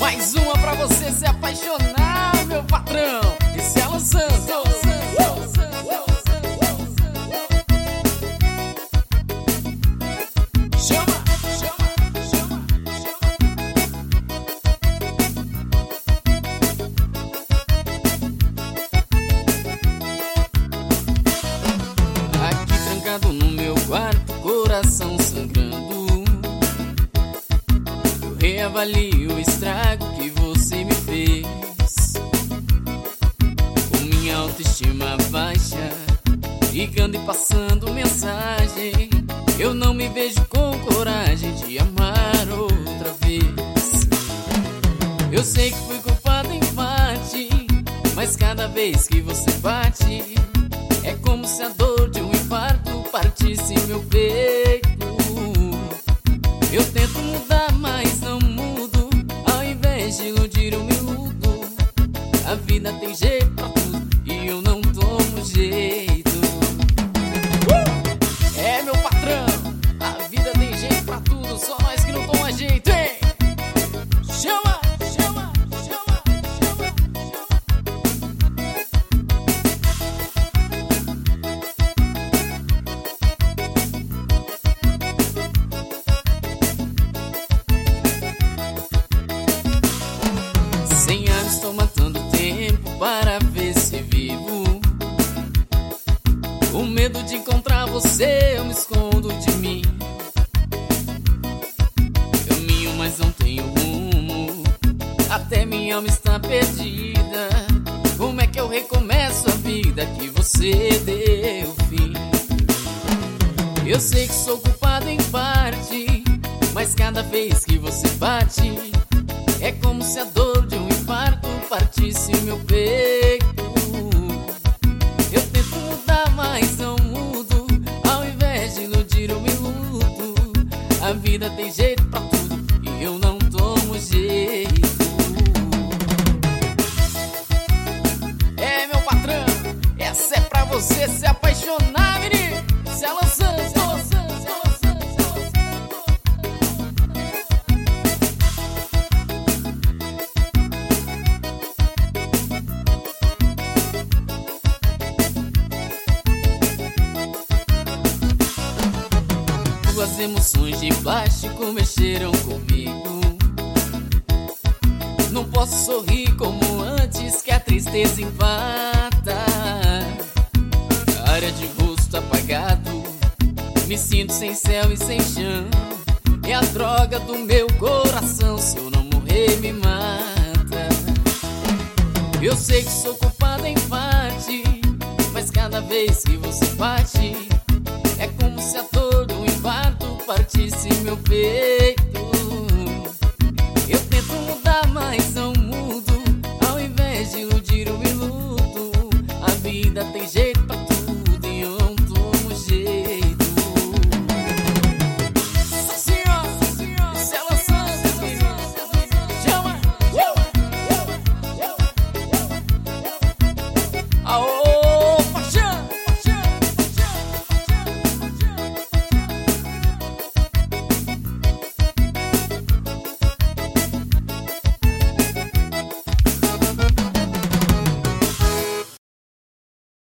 Mais uma pra você se apaixonar, meu patrão. Esse é Alan Santos. Chama, chama, chama, chama. Aqui trancado no meu quarto, coração sangrando, eu reavalio o estrago que você me fez. Com minha autoestima baixa, ligando e passando mensagem, eu não me vejo com coragem de amar outra vez. Eu sei que fui culpado em parte, mas cada vez que você bate, é como se a dor de um infarto partisse meu peito. Eu tento mudar, mas não mudo. Ao invés de iludir, eu me iludo. A vida tem jeito pra tudo e eu não tomo jeito. É, meu patrão, a vida tem jeito pra tudo, só nós que não toma jeito, hein? Chama, chama, chama, chama, chama. 100 anos tô matando tempo para ver se vivo. Com medo de encontrar você, eu me escondo de mim. Caminho, mas não tenho rumo. Até minha alma está perdida. Como é que eu recomeço a vida que você deu fim? Eu sei que sou culpado em parte, mas cada vez que você bate, é como se a dor de um infarto partisse meu peito. Eu tento mudar, mas não mudo. Ao invés de iludir, eu me iludo. A vida tem jeito pra tudo e eu não tomo jeito. É, meu patrão, essa é pra você se apaixonar, menino. Se Alan Santos. As emoções de plástico mexeram comigo. Não posso sorrir como antes que a tristeza invada. Cara de rosto apagado, me sinto sem céu e sem chão. É a droga do meu coração, se eu não morrer me mata. Eu sei que sou culpado em parte, mas cada vez que você bate, é como se a dor do infarto partisse meu peito.